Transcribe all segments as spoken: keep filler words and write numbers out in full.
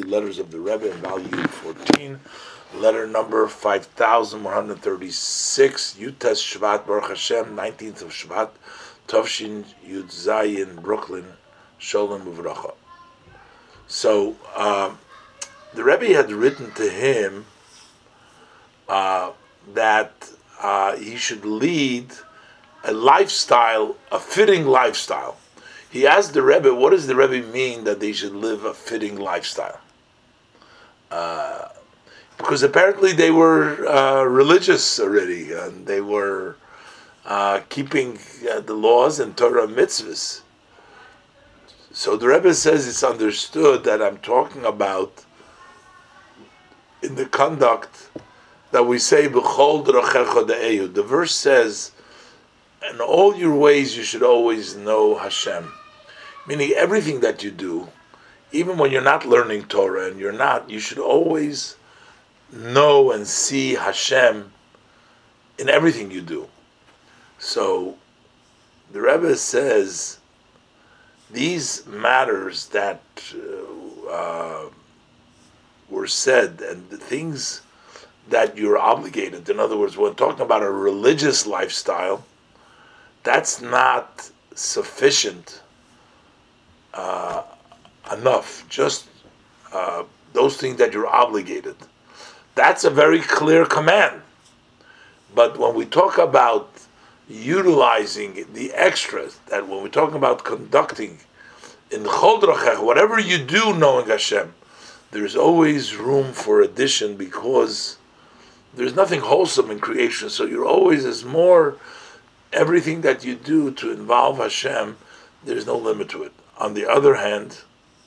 letters of the Rebbe in volume fourteen, letter number five thousand one hundred thirty-six, Yutes Shvat Baruch Hashem, nineteenth of Shvat, Tovshin Yud Zayin, Brooklyn, Sholem Uvracha. So, um, the Rebbe had written to him uh, that uh, he should lead a lifestyle, a fitting lifestyle. He asked the Rebbe, what does the Rebbe mean that they should live a fitting lifestyle? Uh, because apparently they were uh, religious already, and they were uh, keeping uh, the laws and Torah mitzvahs. So the Rebbe says it's understood that I'm talking about in the conduct that we say, B'chol d'rochecha de'ehu. The verse says, in all your ways you should always know Hashem. Meaning everything that you do, even when you're not learning Torah and you're not, you should always know and see Hashem in everything you do. So the Rebbe says these matters that uh, uh, were said and the things that you're obligated, in other words, when talking about a religious lifestyle, that's not sufficient uh, enough. Just uh, those things that you're obligated. That's a very clear command. But when we talk about utilizing the extras, that when we're talking about conducting in Chol D'rochech, whatever you do knowing Hashem, there's always room for addition because there's nothing wholesome in creation. So you're always, as more, everything that you do to involve Hashem, there's no limit to it. On the other hand,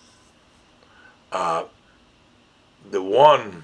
uh, the one,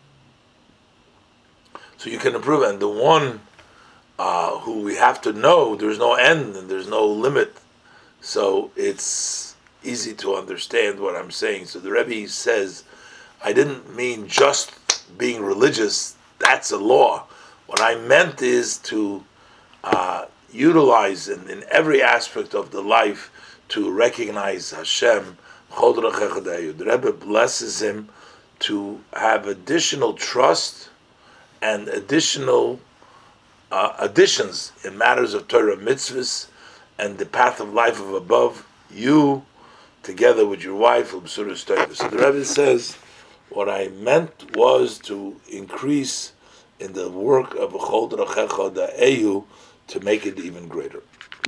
so you can improve, and the one uh, who we have to know, there's no end and there's no limit. So it's easy to understand what I'm saying. So the Rebbe says, I didn't mean just being religious, that's a law. What I meant is to uh, utilize in, in every aspect of the life to recognize Hashem. The Rebbe blesses him to have additional trust and additional uh, additions in matters of Torah mitzvahs and the path of life of above, you together with your wife. So the Rebbe says, what I meant was to increase in the work of B'chol D'rochecha de'ehu to make it even greater.